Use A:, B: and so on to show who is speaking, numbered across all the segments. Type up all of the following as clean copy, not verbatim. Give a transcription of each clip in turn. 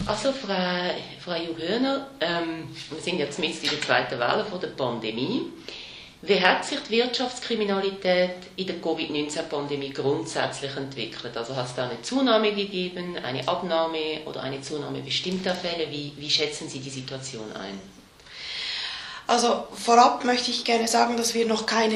A: Also, Frau Juhöner, wir sind jetzt mitten in der zweiten Welle von der Pandemie. Wie hat sich die Wirtschaftskriminalität in der Covid-19-Pandemie grundsätzlich entwickelt? Also hat es da eine Zunahme gegeben, eine Abnahme oder eine Zunahme bestimmter Fälle? Wie schätzen Sie die Situation ein?
B: Also vorab möchte ich gerne sagen, dass wir noch keine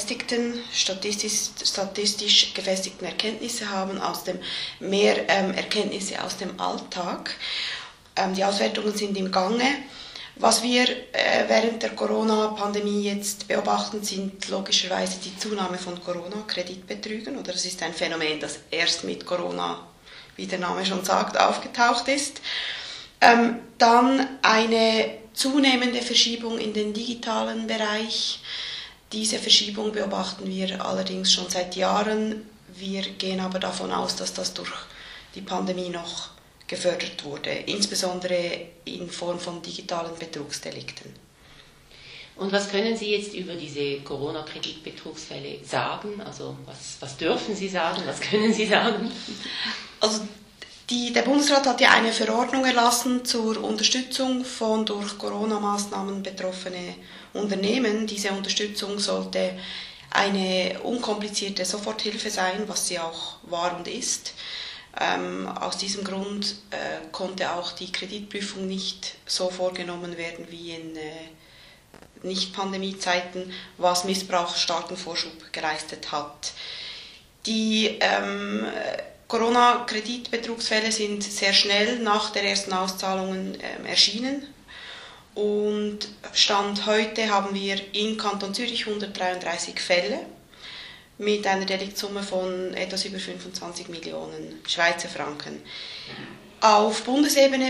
B: statistisch gefestigten Erkenntnisse haben, mehr Erkenntnisse aus dem Alltag. Die Auswertungen sind im Gange. Was wir während der Corona-Pandemie jetzt beobachten, sind logischerweise die Zunahme von Corona-Kreditbetrügen. Oder es ist ein Phänomen, das erst mit Corona, wie der Name schon sagt, aufgetaucht ist. Dann eine zunehmende Verschiebung in den digitalen Bereich. Diese Verschiebung beobachten wir allerdings schon seit Jahren. Wir gehen aber davon aus, dass das durch die Pandemie noch gefördert wurde, insbesondere in Form von digitalen Betrugsdelikten.
A: Und was können Sie jetzt über diese Corona-Kreditbetrugsfälle sagen? Also was dürfen Sie sagen, was können Sie sagen?
B: Also der Bundesrat hat ja eine Verordnung erlassen zur Unterstützung von durch Corona-Maßnahmen betroffene Unternehmen. Diese Unterstützung sollte eine unkomplizierte Soforthilfe sein, was sie auch war und ist. Aus diesem Grund konnte auch die Kreditprüfung nicht so vorgenommen werden wie in Nicht-Pandemie-Zeiten, was Missbrauch starken Vorschub geleistet hat. Die Corona-Kreditbetrugsfälle sind sehr schnell nach der ersten Auszahlungen erschienen. Und Stand heute haben wir im Kanton Zürich 133 Fälle mit einer Deliktsumme von etwas über 25 Millionen Schweizer Franken. Auf Bundesebene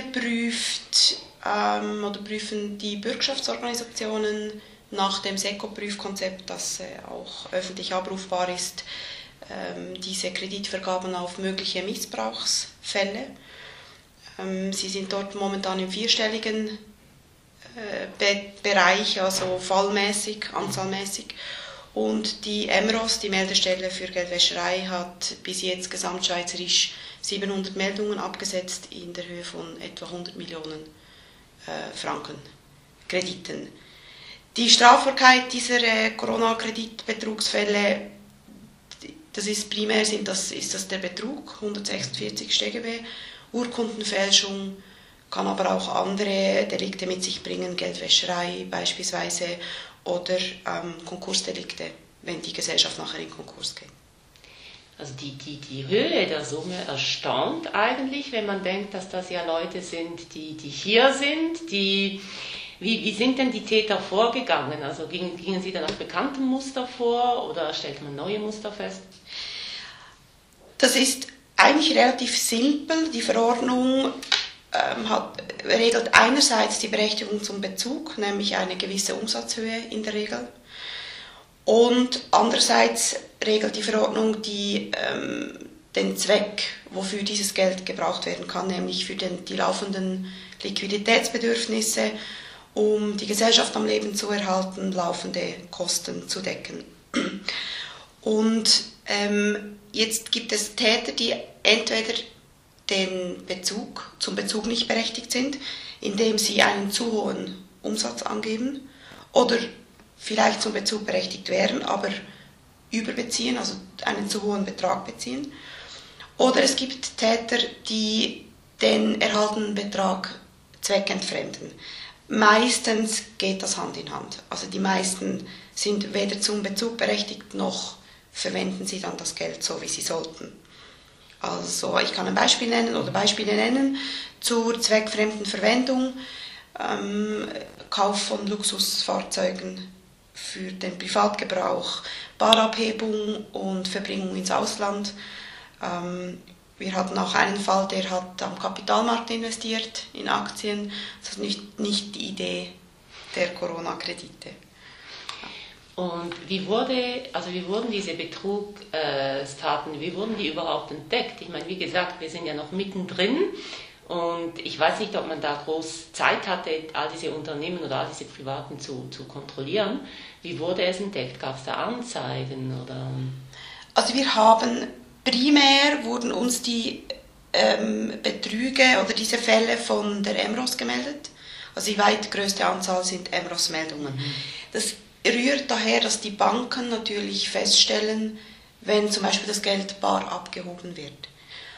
B: prüfen die Bürgschaftsorganisationen nach dem SECO-Prüfkonzept, das auch öffentlich abrufbar ist, diese Kreditvergaben auf mögliche Missbrauchsfälle. Sie sind dort momentan im vierstelligen Bereich, also fallmäßig, anzahlmäßig. Und die EMROS, die Meldestelle für Geldwäscherei, hat bis jetzt gesamtschweizerisch 700 Meldungen abgesetzt in der Höhe von etwa 100 Millionen Franken Krediten. Die Strafbarkeit dieser Corona-Kreditbetrugsfälle, das ist primär ist das der Betrug, 146 StGB, Urkundenfälschung, kann aber auch andere Delikte mit sich bringen, Geldwäscherei beispielsweise, oder Konkursdelikte, wenn die Gesellschaft nachher in Konkurs geht.
A: Also die Höhe der Summe erstaunt eigentlich, wenn man denkt, dass das ja Leute sind, die hier sind. Wie sind denn die Täter vorgegangen? Also gingen sie dann nach bekanntem Muster vor oder stellt man neue Muster fest?
B: Das ist eigentlich relativ simpel. Die Verordnung regelt einerseits die Berechtigung zum Bezug, nämlich eine gewisse Umsatzhöhe in der Regel. Und andererseits regelt die Verordnung den Zweck, wofür dieses Geld gebraucht werden kann, nämlich für die laufenden Liquiditätsbedürfnisse, um die Gesellschaft am Leben zu erhalten, laufende Kosten zu decken. Und jetzt gibt es Täter, die entweder zum Bezug nicht berechtigt sind, indem sie einen zu hohen Umsatz angeben oder vielleicht zum Bezug berechtigt wären, aber überbeziehen, also einen zu hohen Betrag beziehen. Oder es gibt Täter, die den erhaltenen Betrag zweckentfremden. Meistens geht das Hand in Hand. Also die meisten sind weder zum Bezug berechtigt, noch verwenden sie dann das Geld so, wie sie sollten. Also ich kann ein Beispiel nennen oder Beispiele nennen zur zweckfremden Verwendung, Kauf von Luxusfahrzeugen für den Privatgebrauch, Barabhebung und Verbringung ins Ausland. Wir hatten auch einen Fall, der hat am Kapitalmarkt investiert in Aktien. Das ist nicht die Idee der Corona-Kredite.
A: Und wie wurden diese Betrugstaten, wie wurden die überhaupt entdeckt? Ich meine, wie gesagt, wir sind ja noch mittendrin und ich weiß nicht, ob man da groß Zeit hatte, all diese Unternehmen oder all diese Privaten zu kontrollieren. Wie wurde es entdeckt? Gab es da Anzeigen? Oder?
B: Also wurden uns die Betrüge oder diese Fälle von der EMROS gemeldet. Also die weit größte Anzahl sind EMROS-Meldungen. Das rührt daher, dass die Banken natürlich feststellen, wenn zum Beispiel das Geld bar abgehoben wird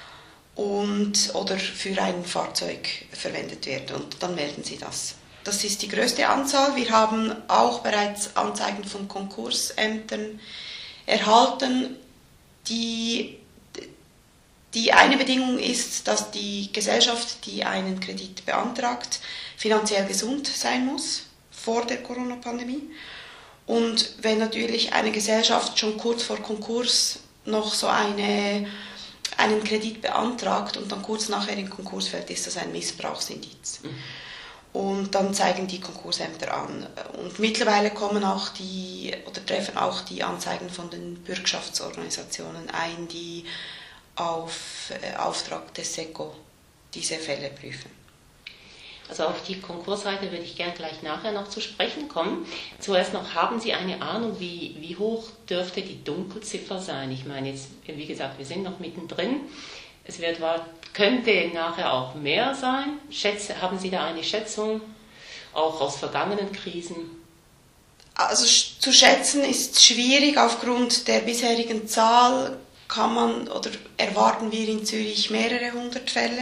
B: oder für ein Fahrzeug verwendet wird, und dann melden sie das. Das ist die größte Anzahl. Wir haben auch bereits Anzeigen von Konkursämtern erhalten. Die eine Bedingung ist, dass die Gesellschaft, die einen Kredit beantragt, finanziell gesund sein muss vor der Corona-Pandemie. Und wenn natürlich eine Gesellschaft schon kurz vor Konkurs noch so einen Kredit beantragt und dann kurz nachher in Konkurs fällt, ist das ein Missbrauchsindiz. Und dann zeigen die Konkursämter an. Und mittlerweile treffen auch die Anzeigen von den Bürgschaftsorganisationen ein, die auf Auftrag des SECO diese Fälle prüfen.
A: Also auf die Konkursseite würde ich gerne gleich nachher noch zu sprechen kommen. Zuerst noch, haben Sie eine Ahnung, wie hoch dürfte die Dunkelziffer sein? Ich meine jetzt, wie gesagt, wir sind noch mittendrin. Es könnte nachher auch mehr sein. Haben Sie da eine Schätzung, auch aus vergangenen Krisen?
B: Also zu schätzen ist schwierig. Aufgrund der bisherigen Zahl erwarten wir in Zürich mehrere hundert Fälle.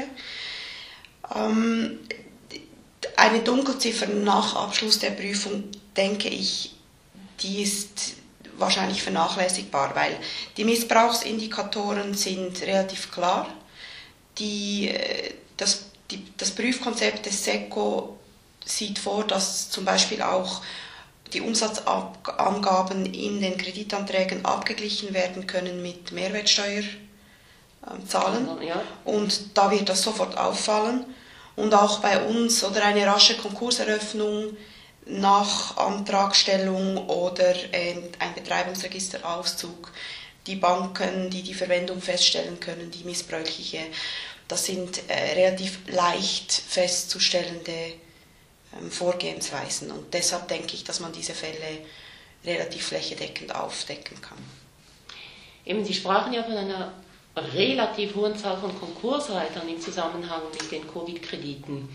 B: Eine Dunkelziffer nach Abschluss der Prüfung, denke ich, die ist wahrscheinlich vernachlässigbar, weil die Missbrauchsindikatoren sind relativ klar. Das Prüfkonzept des SECO sieht vor, dass zum Beispiel auch die Umsatzangaben in den Kreditanträgen abgeglichen werden können mit Mehrwertsteuerzahlen.
A: Ja.
B: Und da wird das sofort auffallen. Und auch bei uns oder eine rasche Konkurseröffnung nach Antragstellung oder ein Betreibungsregisterauszug, die Banken, die Verwendung feststellen können, die missbräuchliche, das sind relativ leicht festzustellende Vorgehensweisen. Und deshalb denke ich, dass man diese Fälle relativ flächendeckend aufdecken kann.
A: Eben, Sie sprachen ja von einer relativ hohen Zahl von Konkursreitern im Zusammenhang mit den Covid-Krediten.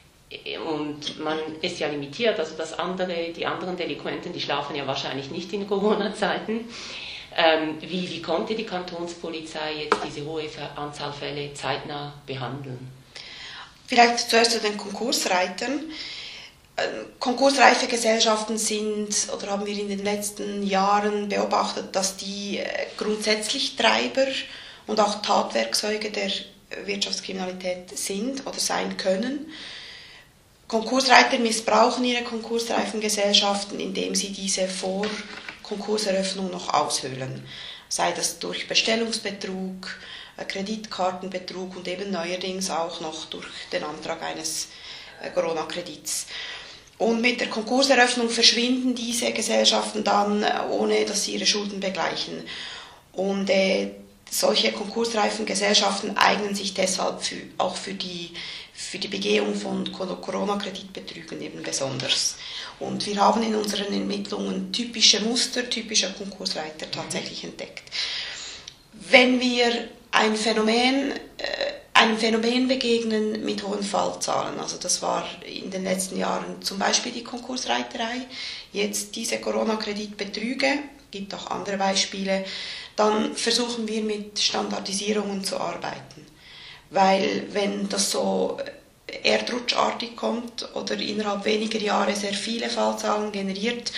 A: Und man ist ja limitiert, also die anderen Delinquenten, die schlafen ja wahrscheinlich nicht in Corona-Zeiten. Wie konnte die Kantonspolizei jetzt diese hohe Anzahl Fälle zeitnah behandeln?
B: Vielleicht zuerst zu den Konkursreitern. Konkursreife Gesellschaften haben wir in den letzten Jahren beobachtet, dass die grundsätzlich Treiber und auch Tatwerkzeuge der Wirtschaftskriminalität sind oder sein können. Konkursreiter missbrauchen ihre konkursreifen Gesellschaften, indem sie diese vor Konkurseröffnung noch aushöhlen. Sei das durch Bestellungsbetrug, Kreditkartenbetrug und eben neuerdings auch noch durch den Antrag eines Corona-Kredits. Und mit der Konkurseröffnung verschwinden diese Gesellschaften dann, ohne dass sie ihre Schulden begleichen. Und solche konkursreifen Gesellschaften eignen sich deshalb auch für die Begehung von Corona-Kreditbetrügen eben besonders. Und wir haben in unseren Ermittlungen typische Muster typischer Konkursreiter tatsächlich entdeckt. Wenn wir einem Phänomen begegnen mit hohen Fallzahlen, also das war in den letzten Jahren zum Beispiel die Konkursreiterei, jetzt diese Corona-Kreditbetrüge, gibt auch andere Beispiele, dann versuchen wir mit Standardisierungen zu arbeiten. Weil wenn das so erdrutschartig kommt oder innerhalb weniger Jahre sehr viele Fallzahlen generiert,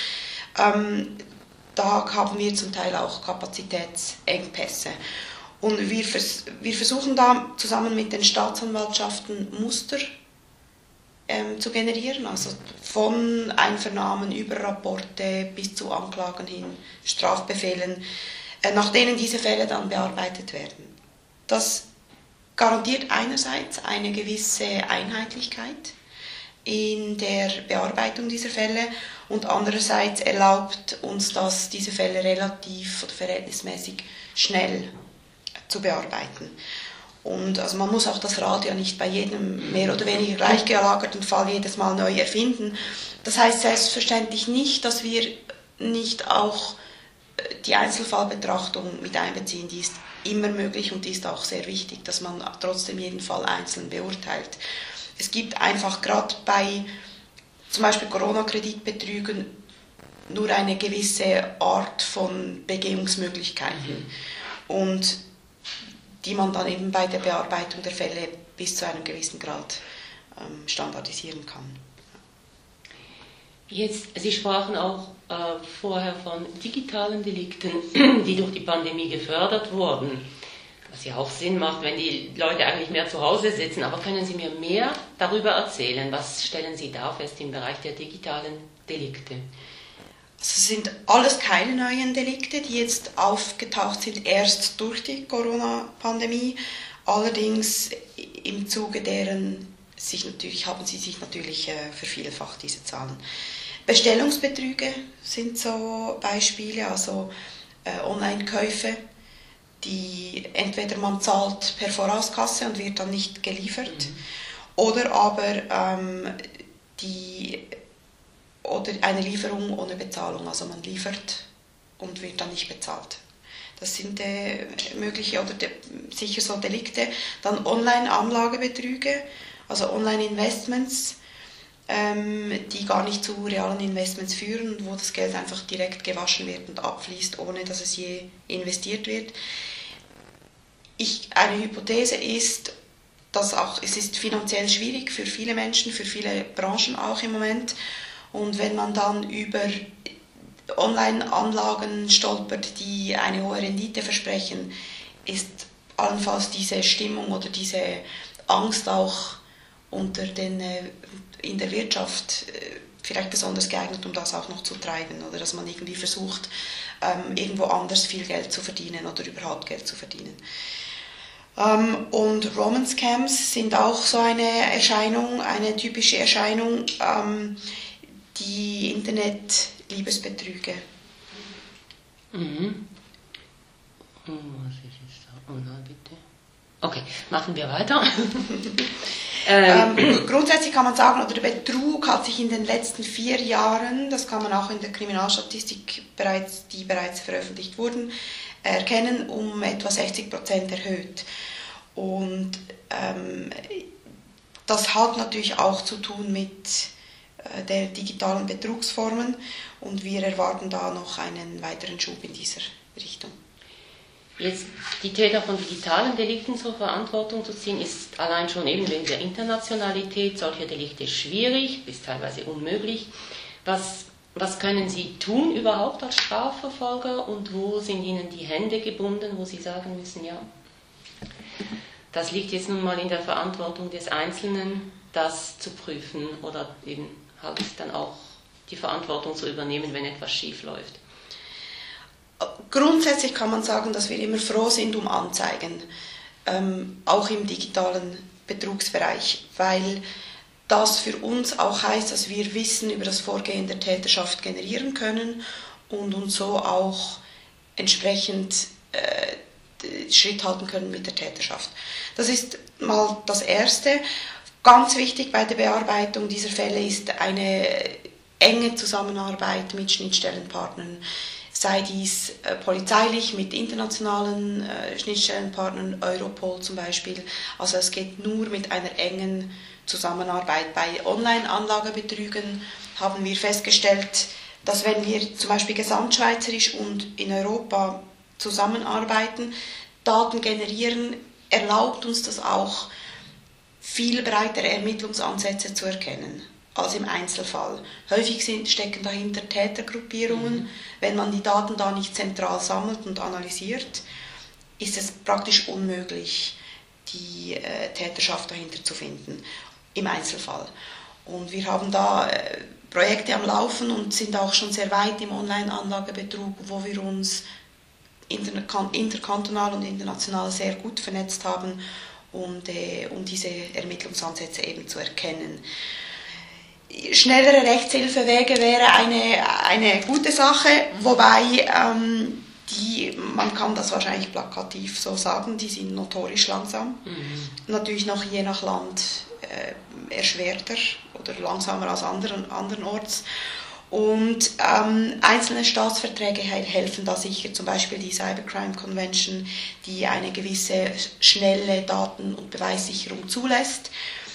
B: da haben wir zum Teil auch Kapazitätsengpässe. Und wir versuchen da zusammen mit den Staatsanwaltschaften Muster zu generieren, also von Einvernahmen über Rapporte bis zu Anklagen hin, Strafbefehlen, nach denen diese Fälle dann bearbeitet werden. Das garantiert einerseits eine gewisse Einheitlichkeit in der Bearbeitung dieser Fälle und andererseits erlaubt uns das, diese Fälle relativ oder verhältnismäßig schnell zu bearbeiten. Und also man muss auch das Rad ja nicht bei jedem mehr oder weniger gleich gelagerten Fall jedes Mal neu erfinden. Das heißt selbstverständlich nicht, dass wir nicht auch die Einzelfallbetrachtung mit einbeziehen. Die ist immer möglich und die ist auch sehr wichtig, dass man trotzdem jeden Fall einzeln beurteilt. Es gibt einfach gerade bei zum Beispiel Corona-Kreditbetrügen nur eine gewisse Art von Begehungsmöglichkeiten und die man dann eben bei der Bearbeitung der Fälle bis zu einem gewissen Grad standardisieren kann.
A: Jetzt, Sie sprachen auch vorher von digitalen Delikten, die durch die Pandemie gefördert wurden, was ja auch Sinn macht, wenn die Leute eigentlich mehr zu Hause sitzen. Aber können Sie mir mehr darüber erzählen? Was stellen Sie da fest im Bereich der digitalen Delikte?
B: Es sind alles keine neuen Delikte, die jetzt aufgetaucht sind, erst durch die Corona-Pandemie. Allerdings im Zuge deren haben sie sich natürlich vervielfacht, diese Zahlen. Bestellungsbetrüge sind so Beispiele, also Online-Käufe, die entweder man zahlt per Vorauskasse und wird dann nicht geliefert, oder aber oder eine Lieferung ohne Bezahlung, also man liefert und wird dann nicht bezahlt. Das sind mögliche oder sicher so Delikte. Dann Online-Anlagebetrüge, also Online-Investments, die gar nicht zu realen Investments führen, wo das Geld einfach direkt gewaschen wird und abfließt, ohne dass es je investiert wird. Eine Hypothese ist, dass es ist finanziell schwierig für viele Menschen, für viele Branchen auch im Moment. Und wenn man dann über Online-Anlagen stolpert, die eine hohe Rendite versprechen, ist allenfalls diese Stimmung oder diese Angst auch in der Wirtschaft vielleicht besonders geeignet, um das auch noch zu treiben. Oder dass man irgendwie versucht, irgendwo anders viel Geld zu verdienen oder überhaupt Geld zu verdienen. Und Romance-Scams sind auch so eine typische Erscheinung, die Internet-Liebesbetrüge.
A: Mhm. Was ist jetzt da? Oh nein, bitte. Okay, machen wir weiter.
B: Grundsätzlich kann man sagen, oder der Betrug hat sich in den letzten 4 Jahren, das kann man auch in der Kriminalstatistik die bereits veröffentlicht wurden, erkennen, um etwa 60% erhöht. Und das hat natürlich auch zu tun mit der digitalen Betrugsformen und wir erwarten da noch einen weiteren Schub in dieser Richtung.
A: Jetzt die Täter von digitalen Delikten zur Verantwortung zu ziehen, ist allein schon eben wegen der Internationalität solcher Delikte schwierig, bis teilweise unmöglich. Was können Sie tun überhaupt als Strafverfolger und wo sind Ihnen die Hände gebunden, wo Sie sagen müssen, ja, das liegt jetzt nun mal in der Verantwortung des Einzelnen, das zu prüfen oder eben halt dann auch die Verantwortung zu übernehmen, wenn etwas schief läuft?
B: Grundsätzlich kann man sagen, dass wir immer froh sind um Anzeigen, auch im digitalen Betrugsbereich, weil das für uns auch heißt, dass wir Wissen über das Vorgehen der Täterschaft generieren können und uns so auch entsprechend Schritt halten können mit der Täterschaft. Das ist mal das Erste. Ganz wichtig bei der Bearbeitung dieser Fälle ist eine enge Zusammenarbeit mit Schnittstellenpartnern, sei dies polizeilich mit internationalen Schnittstellenpartnern, Europol zum Beispiel. Also es geht nur mit einer engen Zusammenarbeit. Bei Online-Anlagebetrügen haben wir festgestellt, dass wenn wir zum Beispiel gesamtschweizerisch und in Europa zusammenarbeiten, Daten generieren, erlaubt uns das auch, viel breitere Ermittlungsansätze zu erkennen als im Einzelfall. Häufig stecken dahinter Tätergruppierungen. Wenn man die Daten da nicht zentral sammelt und analysiert, ist es praktisch unmöglich, die Täterschaft dahinter zu finden, im Einzelfall. Und wir haben da Projekte am Laufen und sind auch schon sehr weit im Online-Anlagebetrug, wo wir uns interkantonal und international sehr gut vernetzt haben, um diese Ermittlungsansätze eben zu erkennen. Schnellere Rechtshilfewege wäre eine gute Sache, wobei man kann das wahrscheinlich plakativ so sagen, die sind notorisch langsam. Natürlich noch je nach Land erschwerter oder langsamer als andernorts. Und einzelne Staatsverträge helfen da sicher, zum Beispiel die Cybercrime Convention, die eine gewisse schnelle Daten- und Beweissicherung zulässt.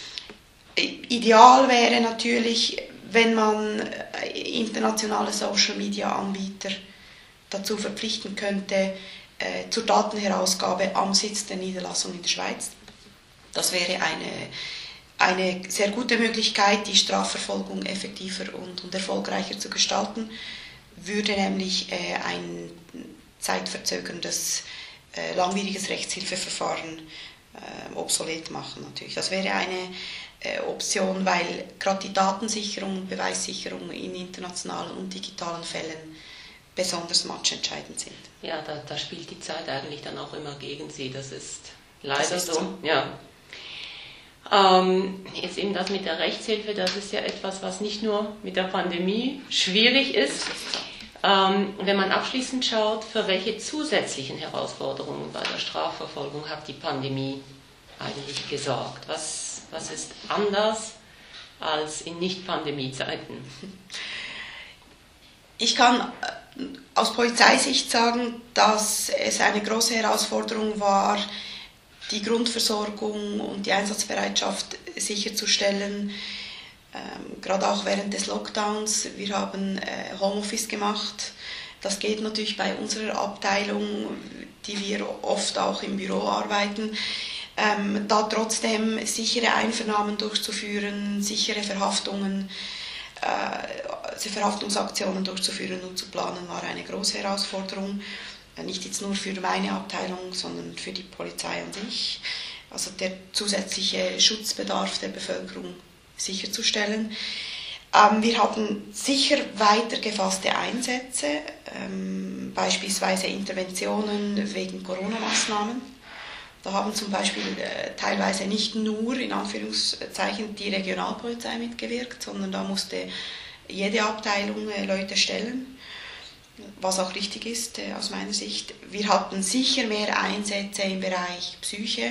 B: Ideal wäre natürlich, wenn man internationale Social-Media-Anbieter dazu verpflichten könnte, zur Datenherausgabe am Sitz der Niederlassung in der Schweiz. Das wäre eine sehr gute Möglichkeit, die Strafverfolgung effektiver und erfolgreicher zu gestalten, würde nämlich ein zeitverzögerndes, langwieriges Rechtshilfeverfahren obsolet machen natürlich. Das wäre eine Option, weil gerade die Datensicherung und Beweissicherung in internationalen und digitalen Fällen besonders matchentscheidend sind.
A: Ja, da spielt die Zeit eigentlich dann auch immer gegen Sie, das ist leider
B: das ist so.
A: Ja. Jetzt eben das mit der Rechtshilfe, das ist ja etwas, was nicht nur mit der Pandemie schwierig ist. Wenn man abschließend schaut, für welche zusätzlichen Herausforderungen bei der Strafverfolgung hat die Pandemie eigentlich gesorgt? Was ist anders als in Nicht-Pandemie-Zeiten?
B: Ich kann aus Polizeisicht sagen, dass es eine große Herausforderung war, die Grundversorgung und die Einsatzbereitschaft sicherzustellen, gerade auch während des Lockdowns. Wir haben Homeoffice gemacht. Das geht natürlich bei unserer Abteilung, die wir oft auch im Büro arbeiten, da trotzdem sichere Einvernahmen durchzuführen, sichere Verhaftungsaktionen durchzuführen und zu planen, war eine große Herausforderung. Nicht jetzt nur für meine Abteilung, sondern für die Polizei an sich. Also der zusätzliche Schutzbedarf der Bevölkerung sicherzustellen. Wir hatten sicher weiter gefasste Einsätze, beispielsweise Interventionen wegen Corona-Maßnahmen. Da haben zum Beispiel teilweise nicht nur in Anführungszeichen die Regionalpolizei mitgewirkt, sondern da musste jede Abteilung Leute stellen, was auch richtig ist aus meiner Sicht. Wir hatten sicher mehr Einsätze im Bereich Psyche.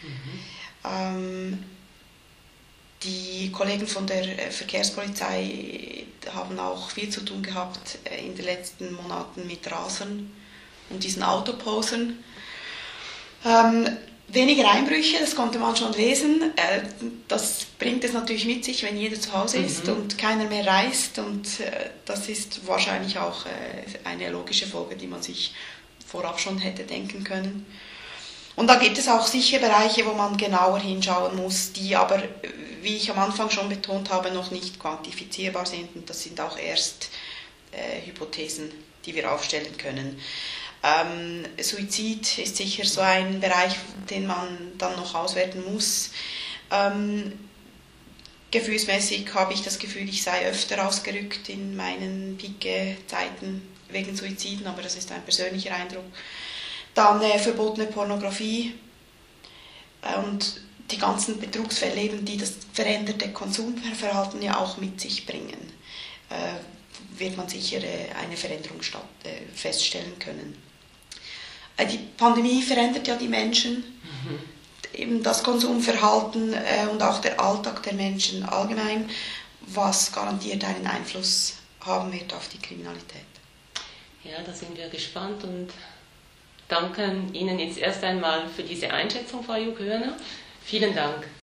B: Die Kollegen von der Verkehrspolizei haben auch viel zu tun gehabt in den letzten Monaten mit Rasern und diesen Autoposern. Weniger Einbrüche, das konnte man schon lesen. Das bringt es natürlich mit sich, wenn jeder zu Hause ist und keiner mehr reist. Und das ist wahrscheinlich auch eine logische Folge, die man sich vorab schon hätte denken können. Und da gibt es auch sicher Bereiche, wo man genauer hinschauen muss, die aber, wie ich am Anfang schon betont habe, noch nicht quantifizierbar sind. Und das sind auch erst Hypothesen, die wir aufstellen können. Suizid ist sicher so ein Bereich, den man dann noch auswerten muss. Gefühlsmäßig habe ich das Gefühl, ich sei öfter rausgerückt in meinen Pike-Zeiten wegen Suiziden, aber das ist ein persönlicher Eindruck. Dann verbotene Pornografie und die ganzen Betrugsfälle, eben, die das veränderte Konsumverhalten ja auch mit sich bringen, wird man sicher eine Veränderung feststellen können. Die Pandemie verändert ja die Menschen, eben das Konsumverhalten und auch der Alltag der Menschen allgemein, was garantiert einen Einfluss haben wird auf die Kriminalität.
A: Ja, da sind wir gespannt und danken Ihnen jetzt erst einmal für diese Einschätzung, Frau Jughörner. Vielen Dank.